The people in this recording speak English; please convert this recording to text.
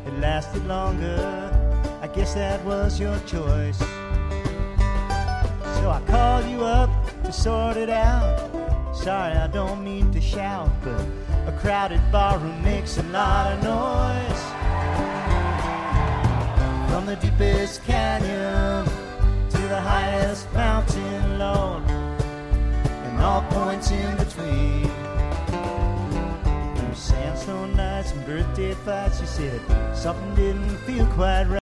it lasted longer. I guess that was your choice. So I called you up to sort it out. Sorry, I don't mean to shout, but a crowded barroom makes a lot of noise. From the deepest canyon to the highest mountain, Lord, and all points in between. There were sandstone nights and birthday fights. You said something didn't feel quite right.